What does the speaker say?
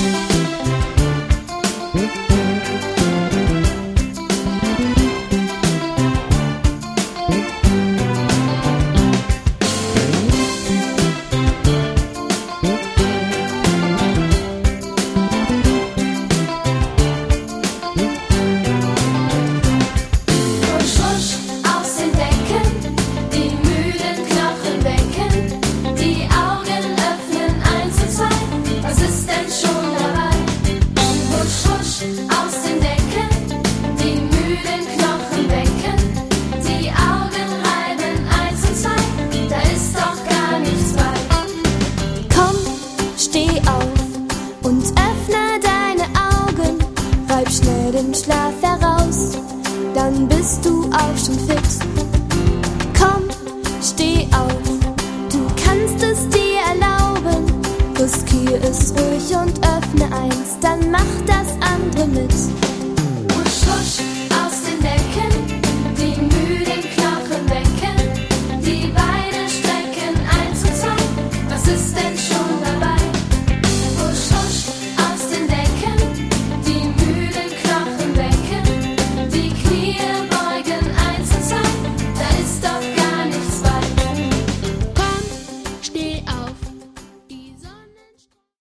dem Schlaf heraus, dann bist du auch schon fit. Komm, steh auf, du kannst es dir erlauben. Riskier es ruhig und öffne eins, dann mach das andere mit. Husch, husch, aus den Decken.